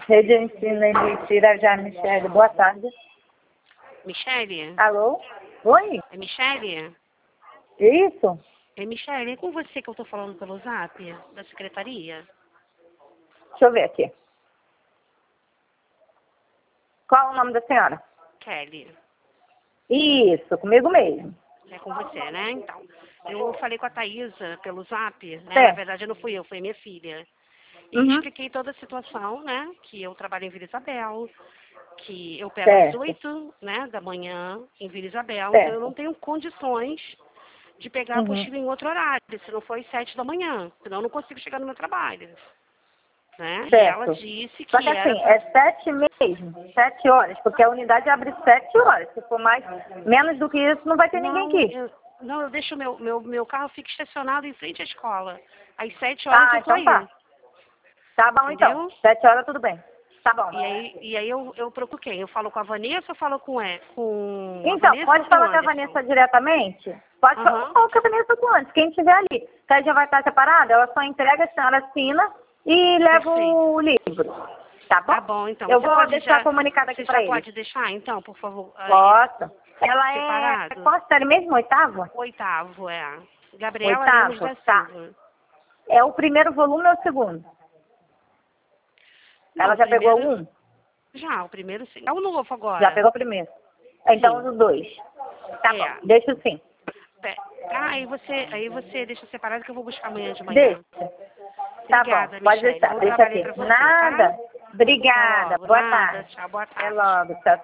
Rede Ensino Elite Irajá, Michele, boa tarde. Michele? Alô? Oi? É Michele? Isso? É Michele, é com você que eu tô falando pelo zap, da secretaria? Deixa eu ver aqui. Qual o nome da senhora? Kelly. Isso, comigo mesmo. É com você, né? Então, eu falei com a Thaísa pelo zap, né? Na Certo. verdade, não fui eu, foi minha filha. E Uhum. expliquei toda a situação, né? Que eu trabalho em Vila Isabel, que eu pego às Certo. 8, né, da manhã em Vila Isabel, então eu não Certo. tenho condições de pegar a Uhum. apostila em outro horário, se não for às 7 da manhã, senão eu não consigo chegar no meu trabalho. Né? E ela Certo. disse Só que que era assim, pra... é 7 mesmo, 7 horas, porque a unidade abre 7 horas. Se for mais, menos do que isso, não vai ter ninguém aqui. Não, eu deixo meu carro fica estacionado em frente à escola. Às 7 horas eu tô Então aí, tá. Tá bom então. entendeu? 7 horas tudo bem. Tá bom. E aí eu procuro quem? Eu falo com a Vanessa ou falo com a Então, Vanessa ou pode com o falar com a Anderson? Vanessa diretamente? Pode falar Aham. com a Vanessa do antes, quem estiver ali. Que aí já vai estar separada, ela só entrega, a senhora assina e leva Perfeito. o livro. Tá bom? Tá bom, então. Eu Você vou pode deixar já... comunicado aqui Você para já eles. pode deixar, então, por favor, aí, Posso. Ela é separado? qual série mesmo? Oitavo? Oitavo, é. Gabriela Lemos Oitavo? da Tá. Silva. É o primeiro volume ou o segundo? Não, Ela o já pegou primeiro... um? Já, o primeiro sim. É o novo Já agora. pegou o primeiro. Então, Sim. o dois. Tá bom. É. Deixa sim. Aí você deixa separado que eu vou buscar amanhã de manhã. Deixa. Tá bom. Obrigada, Pode Michele. deixar. Bom Deixa trabalho aí aqui. pra você, tá? Nada. Até Obrigada. logo. Boa Nada. tarde. Tchau, boa Até tarde. logo. Tchau.